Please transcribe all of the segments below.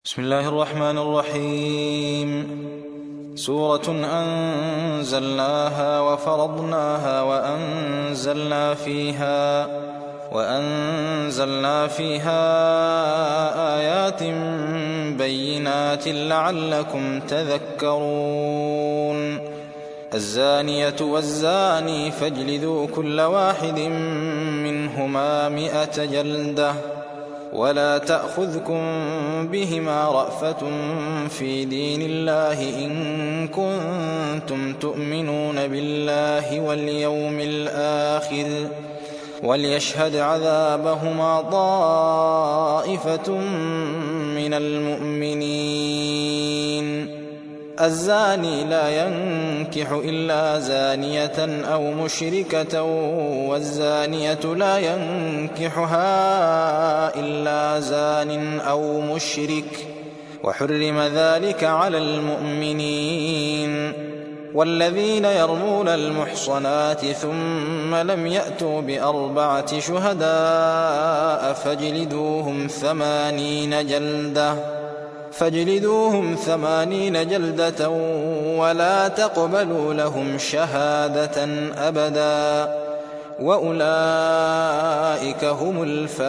بسم الله الرحمن الرحيم. سورة أنزلناها وفرضناها وأنزلنا فيها آيات بينات لعلكم تذكرون. الزانية والزاني فاجلدوا كل واحد منهما 100 جلدة ولا تأخذكم بهما رأفة في دين الله إن كنتم تؤمنون بالله واليوم الآخر وليشهد عذابهما طائفة من المؤمنين. الزاني لا ينكح إلا زانية أو مشركة والزانية لا ينكحها إلا زان أو مشرك وحرم ذلك على المؤمنين. والذين يرمون المحصنات ثم لم يأتوا ب4 شهداء فاجلدوهم 80 جلدة ولا تقبلوا لهم شهادة أبدا وأولئك هم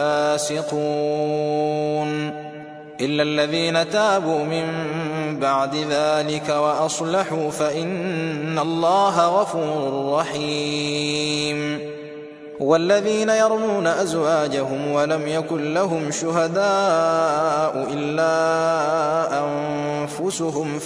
الفاسقون. إلا الذين تابوا من بعد ذلك وأصلحوا فإن الله غفور رحيم. والذين يرمون أزواجهم ولم يكن لهم شهداء إلا أنفسهم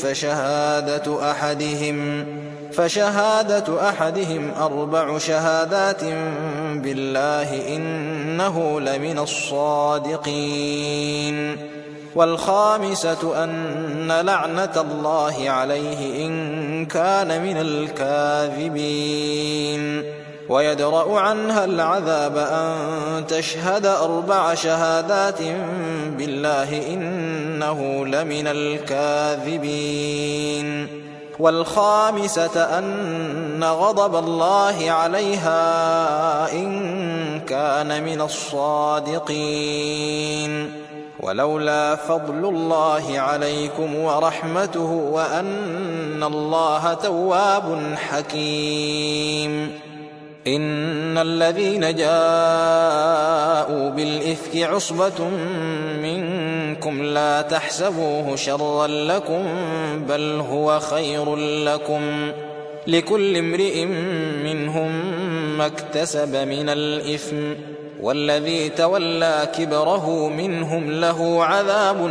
فشهادة أحدهم 4 شهادات بالله إنه لمن الصادقين. والخامسة أن لعنة الله عليه إن كان من الكاذبين. ويدرأ عنها العذاب أن تشهد 4 شهادات بالله إنه لمن الكاذبين. والخامسة أن غضب الله عليها إن كان من الصادقين. ولولا فضل الله عليكم ورحمته وأن الله تواب حكيم. إن الذين جاءوا بالإفك عصبة منكم لا تحسبوه شرا لكم بل هو خير لكم لكل امرئ منهم ما اكتسب من الإثم والذي تولى كبره منهم له عذاب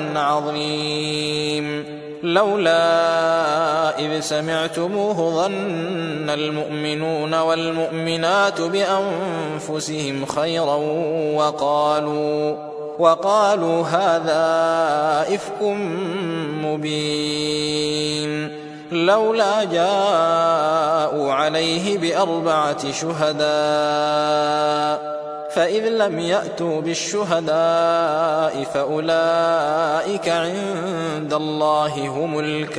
عظيم. لولا إذ سمعتموه ظن المؤمنون والمؤمنات بأنفسهم خيرا وقالوا هذا إفك مبين. لولا جاءوا عليه ب4 شهداء فإذ لم يأتوا بالشهداء فأولئك عند الله هم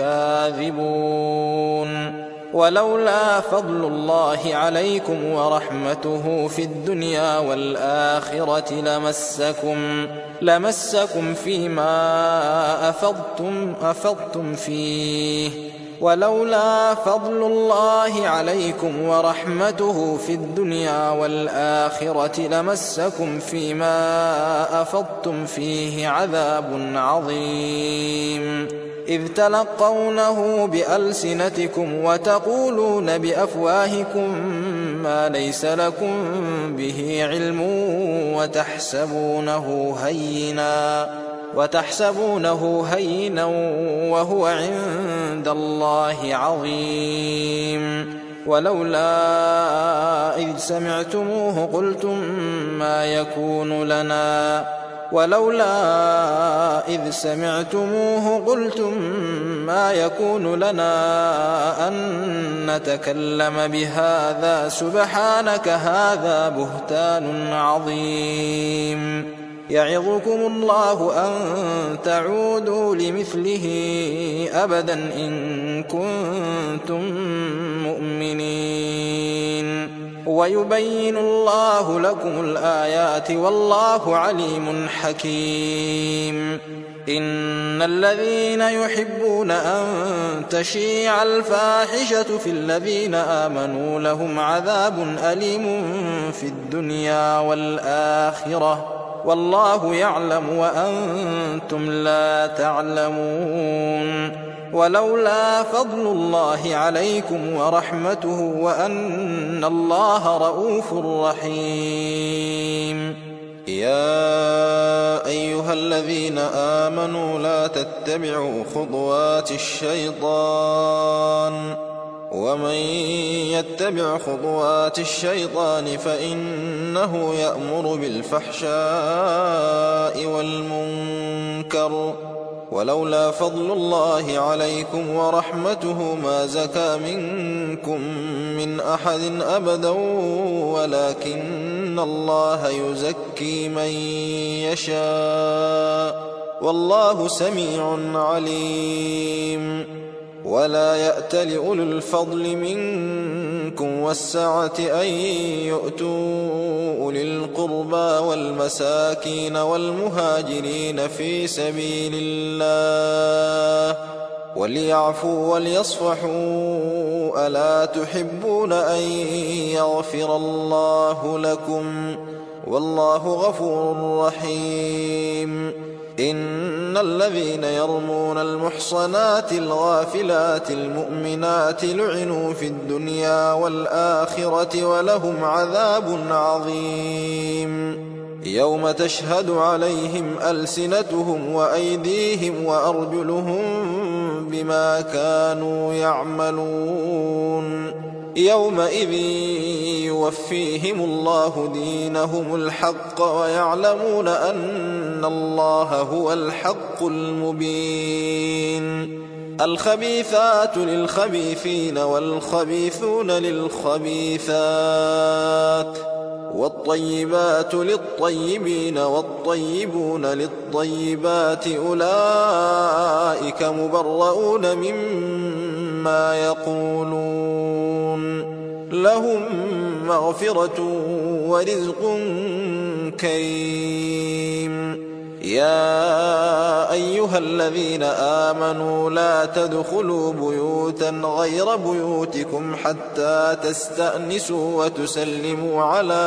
الكاذبون. ولولا فضل الله عليكم ورحمته في الدنيا والآخرة لمسكم فيما أفضتم فيه. ولولا فضل الله عليكم ورحمته في الدنيا والآخرة لمسكم فيما أفضتم فيه عذاب عظيم. إذ تلقونه بألسنتكم وتقولون بأفواهكم ما ليس لكم به علم وتحسبونه هينا وهو عند الله عظيم. ولولا إذ سمعتموه قلتم ما يكون لنا أن نتكلم بهذا سبحانك هذا بهتان عظيم. يعظكم الله أن تعودوا لمثله أبدا إن كنتم مؤمنين. ويبين الله لكم الآيات والله عليم حكيم. إن الذين يحبون أن تشيع الفاحشة في الذين آمنوا لهم عذاب أليم في الدنيا والآخرة والله يعلم وأنتم لا تعلمون ولولا فضل الله عليكم ورحمته وأن الله رءوف رحيم. يا أيها الذين آمنوا لا تتبعوا خطوات الشيطان ومن يتبع خطوات الشيطان فإنه يأمر بالفحشاء والمنكر ولولا فضل الله عليكم ورحمته ما زكى منكم من أحد أبدا ولكن الله يزكي من يشاء والله سميع عليم. ولا يأتل أولو الفضل منكم والسعة أن يؤتوا أولي القربى والمساكين والمهاجرين في سبيل الله وليعفوا وليصفحوا ألا تحبون أن يغفر الله لكم والله غفور رحيم. إن الذين يرمون المحصنات الغافلات المؤمنات لعنوا في الدنيا والآخرة ولهم عذاب عظيم يوم تشهد عليهم ألسنتهم وأيديهم وأرجلهم بما كانوا يعملون يومئذ يوفيهم الله دينهم الحق ويعلمون أن الله هو الحق المبين. الخبيثات للخبيثين والخبيثون للخبيثات والطيبات للطيبين والطيبون للطيبات أولئك مبرؤون مما يقولون لهم مغفرة ورزق كريم. يا أيها الذين آمنوا لا تدخلوا بيوتا غير بيوتكم حتى تستأنسوا وتسلموا على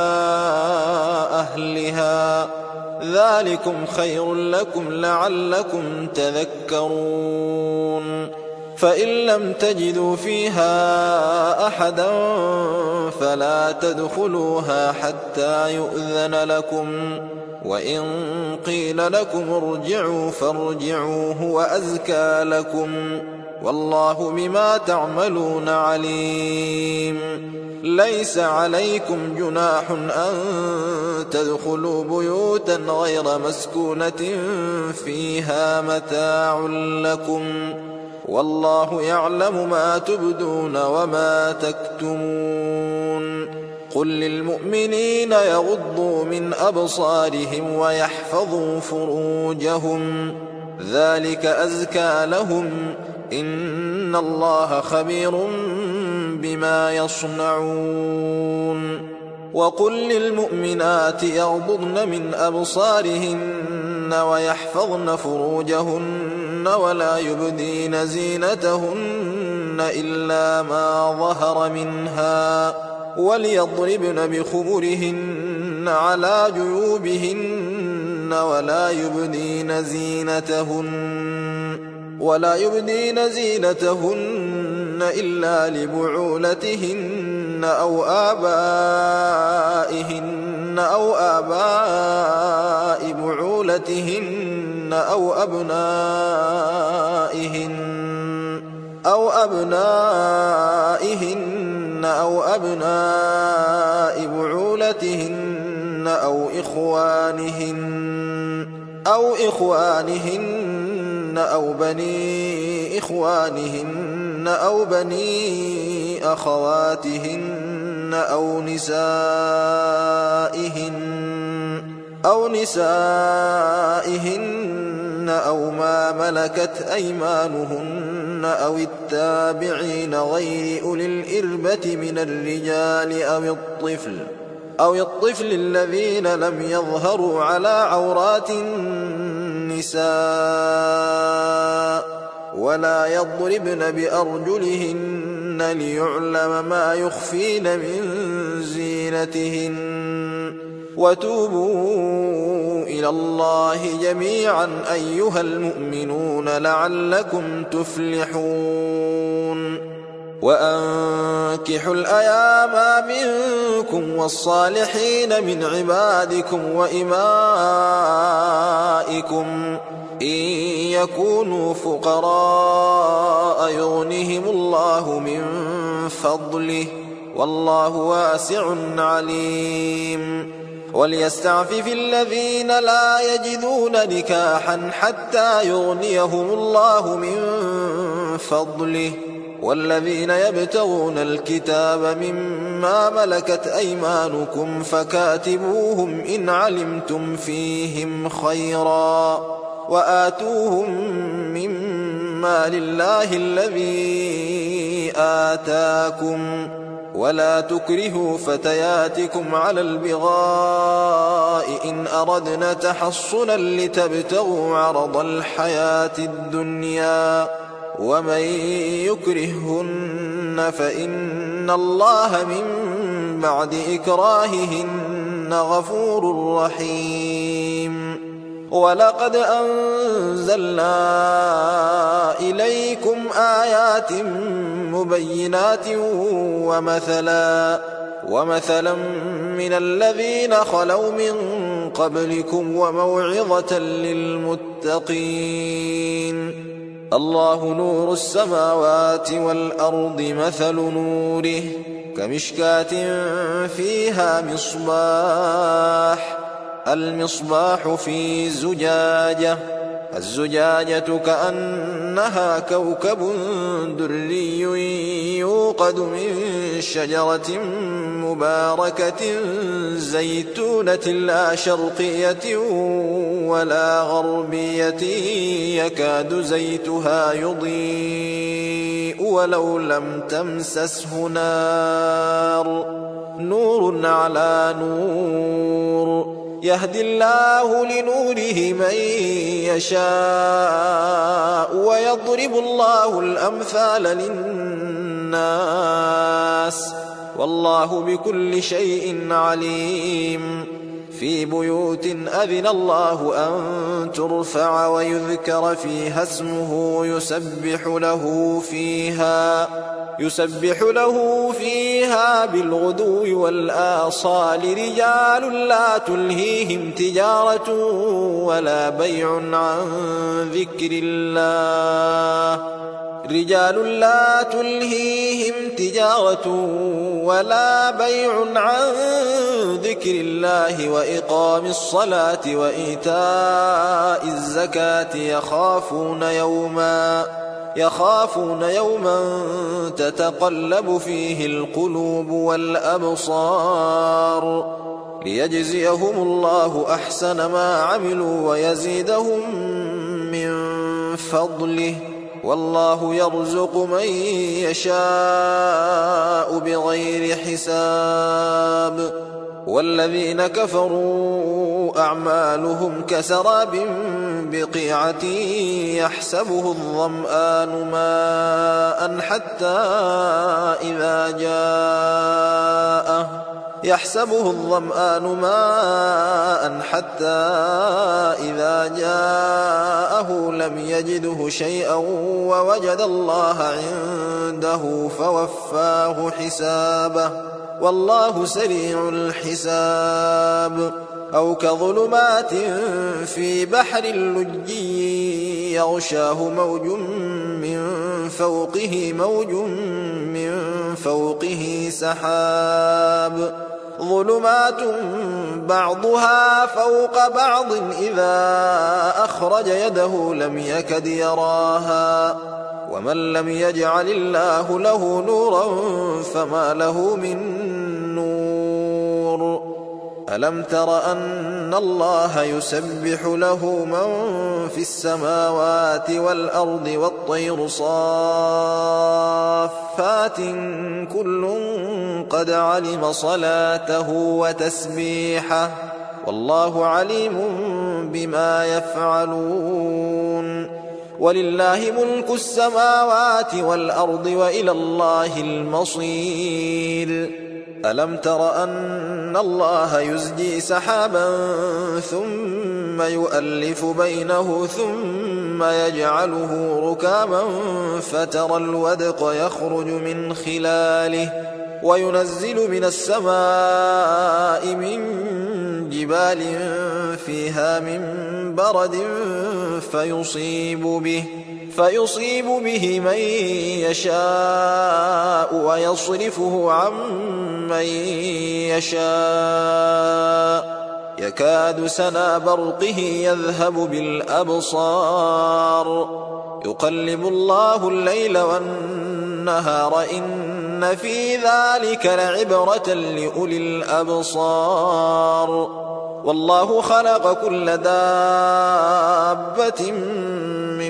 أهلها ذلكم خير لكم لعلكم تذكرون. فإن لم تجدوا فيها أحدا فلا تدخلوها حتى يؤذن لكم وإن قيل لكم ارجعوا فارجعوا هو أزكى لكم والله بما تعملون عليم. ليس عليكم جناح أن تدخلوا بيوتا غير مسكونة فيها متاع لكم والله يعلم ما تبدون وما تكتمون. قل للمؤمنين يغضوا من أبصارهم ويحفظوا فروجهم ذلك أزكى لهم إن الله خبير بما يصنعون. وقل للمؤمنات يغضضن من أبصارهن ويحفظن فروجهن ولا يبدين زينتهن إلا ما ظهر منها وليضربن بخمرهن على جيوبهن ولا يبدين زينتهن إلا لبعولتهن أو آباء بعولتهن أو أبناء بعولتهن أو إخوانهن أو بني إخوانهن أو بني أخواتهن أو نسائهن أو ما ملكت أيمانهن أو التابعين غير أولي الإربة من الرجال أو الطفل الذين لم يظهروا على عورات النساء النساء ولا يضربن بأرجلهن ليعلم ما يخفين من زينتهن وتوبوا إلى الله جميعا أيها المؤمنون لعلكم تفلحون وأنكحوا الأيام منكم والصالحين من عبادكم وإمائكم إن يكونوا فقراء يغنهم الله من فضله والله واسع عليم وليستعفف الذين لا يجدون نكاحا حتى يغنيهم الله من فضله والذين يبتغون الكتاب مما ملكت أيمانكم فكاتبوهم إن علمتم فيهم خيرا وآتوهم مما لله الذي آتاكم ولا تكرهوا فتياتكم على البغاء إن أردنا تحصنا لتبتغوا عرض الحياة الدنيا ومن يكرههن فإن الله من بعد إكراههن غفور رحيم ولقد أنزلنا إليكم آيات مبينات ومثلا من الذين خلوا من قبلكم وموعظة للمتقين الله نور السماوات والأرض مثل نوره كمشكاة فيها المصباح في زجاجة الزجاجة كأنها كوكب دري يوقد من شجرة مباركة زيتونة لا شرقية ولا غربية يكاد زيتها يضيء ولو لم تمسسه نور على نور يهدي الله لنوره من يشاء ويضرب الله الأمثال للناس والله بكل شيء عليم في بيوت أذن الله أن ترفع ويذكر فيها اسمه يسبح له فيها بالغدو والآصال رجال لا تلهيهم تجارة ولا بيع عن ذكر الله وإقام الصلاة وإيتاء الزكاة يخافون يوما تتقلب فيه القلوب والأبصار ليجزيهم الله أحسن ما عملوا ويزيدهم من فضله والله يرزق من يشاء بغير حساب والذين كفروا أعمالهم كسراب بقيعة يحسبه الظمآن ماء حتى إذا جاءه لم يجده شيئا ووجد الله عنده فوفاه حسابه والله سريع الحساب أو كظلمات في بحر لجي يغشاه موج من فوقه سحاب ظلمات بعضها فوق بعض إذا أخرج يده لم يكد يراها ومن لم يجعل الله له نورا فما له من نور ألم تر أن الله يسبح له من في السماوات والأرض والطير صافات كل قد علم صلاته وتسبيحه والله عليم بما يفعلون ولله ملك السماوات والأرض وإلى الله المصير ألم تر أن الله يزجي سحابا ثم يؤلف بينه ثم يجعله ركاما فترى الودق يخرج من خلاله وينزل من السماء من جبال فيها من برد فيصيب به من يشاء ويصرفه عن من يشاء يكاد سنا برقه يذهب بالأبصار يقلب الله الليل والنهار إن في ذلك لعبرة لأولي الأبصار والله خلق كل دابة من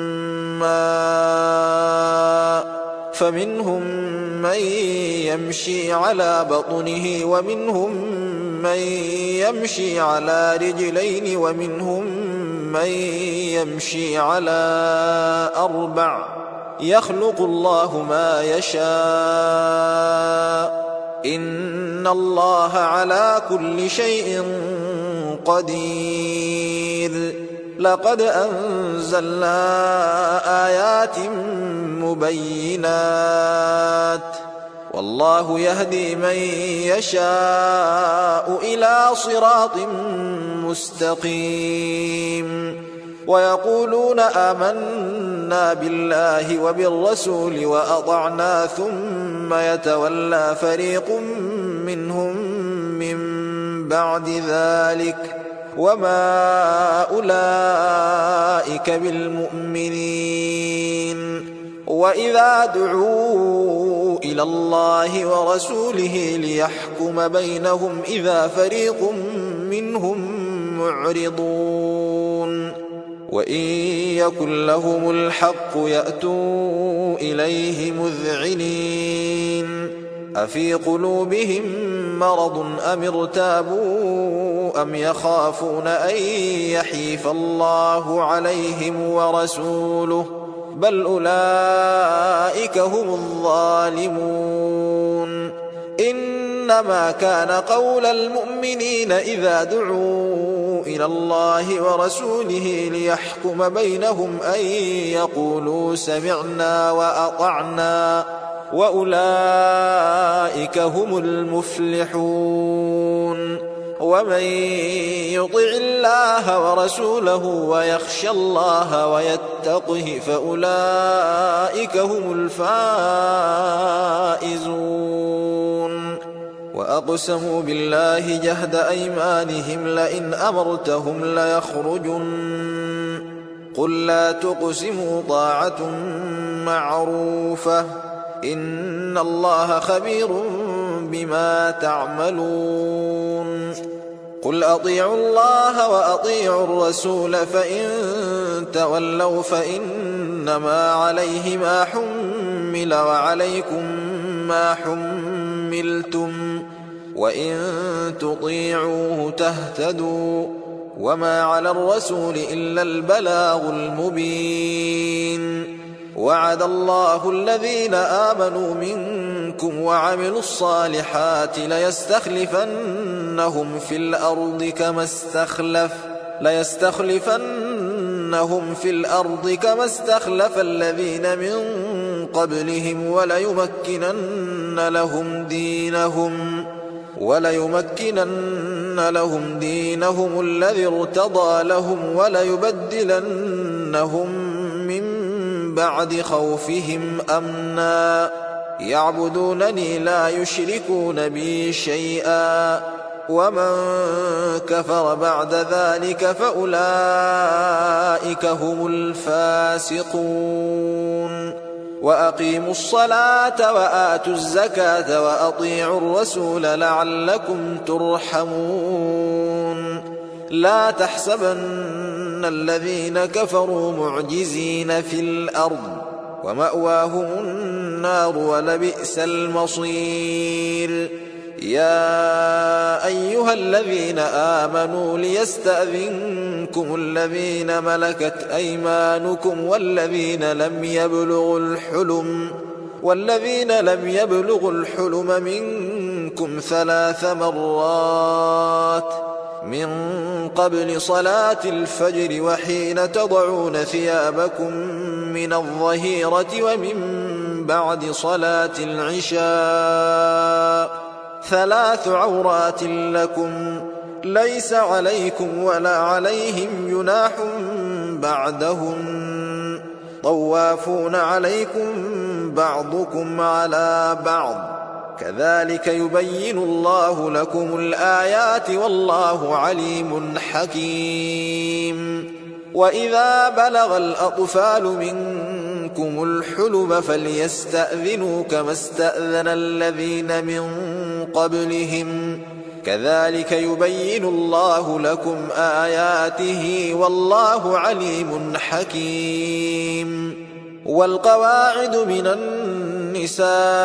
ماء فمنهم من يمشي على بطنه ومنهم من يمشي على رجلين ومنهم من يمشي على أربع يخلق الله ما يشاء إن الله على كل شيء قدير لقد أنزلنا آيات مبينات والله يهدي من يشاء إلى صراط مستقيم ويقولون آمنا بالله وبالرسول وأطعنا ثم يتولى فريق منهم من بعد ذلك وما أولئك بالمؤمنين وإذا دعوا إلى الله ورسوله ليحكم بينهم إذا فريق منهم معرضون وإن يكن لهم الحق يأتوا إليه مذعنين أفي قلوبهم مرض أم ارتابوا أم يخافون أن يحيف الله عليهم ورسوله بل أولئك هم الظالمون إنما كان قول المؤمنين إذا دعوا إلى الله ورسوله ليحكم بينهم أن يقولوا سمعنا وأطعنا وأولئك هم المفلحون ومن يطع الله ورسوله ويخشى الله ويتقه فأولئك هم الفائزون وأقسموا بالله جهد أيمانهم لئن أمرتهم ليخرجن قل لا تقسموا طاعة معروفة إن الله خبير بما تعملون قل أطيعوا الله وأطيعوا الرسول فإن تولوا فإنما عليه ما حمل وعليكم ما حملتم وإن تطيعوه تهتدوا وما على الرسول إلا البلاغ المبين وعد الله الذين آمنوا منكم وعملوا الصالحات ليستخلفنهم في الأرض كما استخلف الذين من قبلهم وليمكنن لهم دينهم الذي ارتضى لهم وليبدلنهم من بعد خوفهم أمنا يعبدونني لا يشركون بي شيئا ومن كفر بعد ذلك فأولئك هم الفاسقون وأقيموا الصلاة وآتوا الزكاة وأطيعوا الرسول لعلكم ترحمون لا تحسبن الذين كفروا معجزين في الأرض ومأواهم النار ولبئس المصير يا أيها الذين آمنوا ليستأذنكم الذين ملكت أيمانكم والذين لم يبلغوا الحلم منكم 3 مرات من قبل صلاة الفجر وحين تضعون ثيابكم من الظهيرة ومن بعد صلاة العشاء 3 عورات لكم ليس عليكم ولا عليهم جناح بعدهن طوافون عليكم بعضكم على بعض كذلك يبين الله لكم الآيات والله عليم حكيم. وإذا بلغ الأطفال منكم الحلم فليستأذنوا كما استأذن الذين من قبلهم كذلك يبين الله لكم آياته والله عليم حكيم. والقواعد من النساء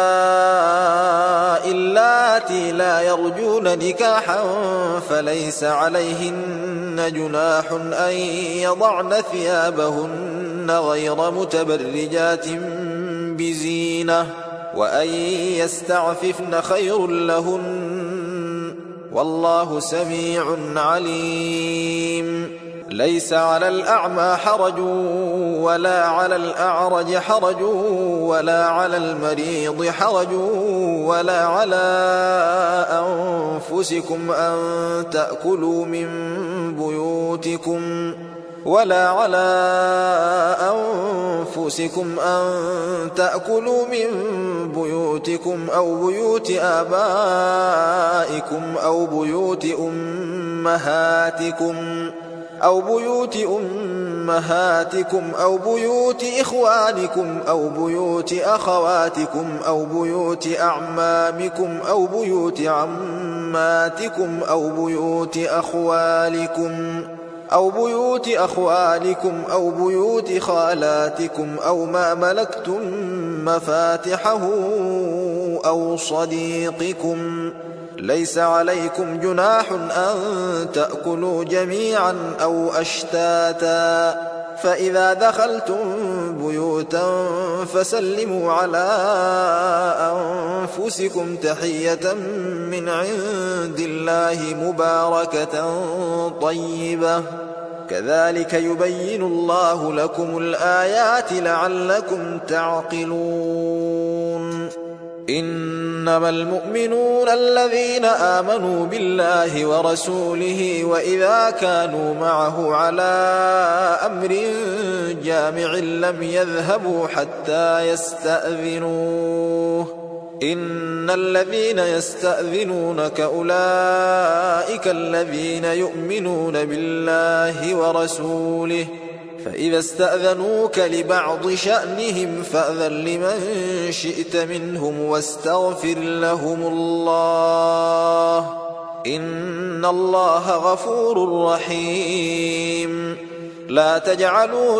اللاتي لا يرجون نكاحا فليس عليهن جناح أن يضعن ثيابهن غير متبرجات بزينة وأن يستعففن خير لهن والله سميع عليم. ليس على الأعمى حرج ولا على الأعرج حرج ولا على المريض حرج ولا على أنفسكم أن تأكلوا من بيوتكم أو بيوت آبائكم أو بيوت أمهاتكم أو بيوت إخوانكم أو بيوت أخواتكم أو بيوت أعمامكم أو بيوت عماتكم أو بيوت أخوالكم أو بيوت خالاتكم أو ما ملكتم مفاتحه أو صديقكم ليس عليكم جناح أن تأكلوا جميعا أو أشتاتا فإذا دخلتم بيوتا فسلموا على أنفسكم تحية من عند الله مباركة طيبة كذلك يبين الله لكم الآيات لعلكم تعقلون. إنما المؤمنون الذين آمنوا بالله ورسوله وإذا كانوا معه على أمر جامع لم يذهبوا حتى يستأذنوه إن الذين يستأذنونك أولئك الذين يؤمنون بالله ورسوله فإذا استأذنوك لبعض شأنهم فأذن لمن شئت منهم واستغفر لهم الله إن الله غفور رحيم. لا تجعلوا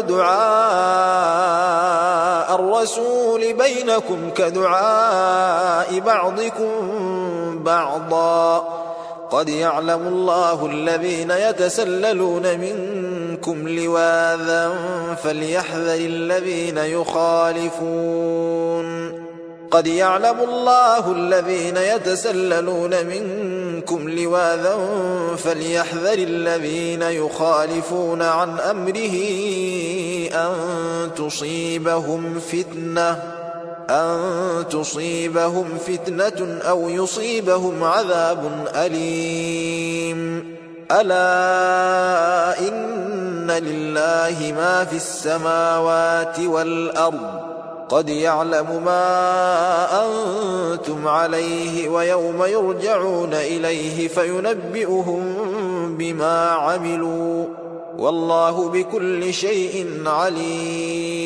دعاء الرسول بينكم كدعاء بعضكم بعضا قد يعلم الله الذين يتسللون منكم لواذا فليحذر الذين يخالفون عن أمره أن تصيبهم فتنة أو يصيبهم عذاب أليم. ألا إن لله ما في السماوات والأرض قد يعلم ما أنتم عليه ويوم يرجعون إليه فينبئهم بما عملوا والله بكل شيء عليم.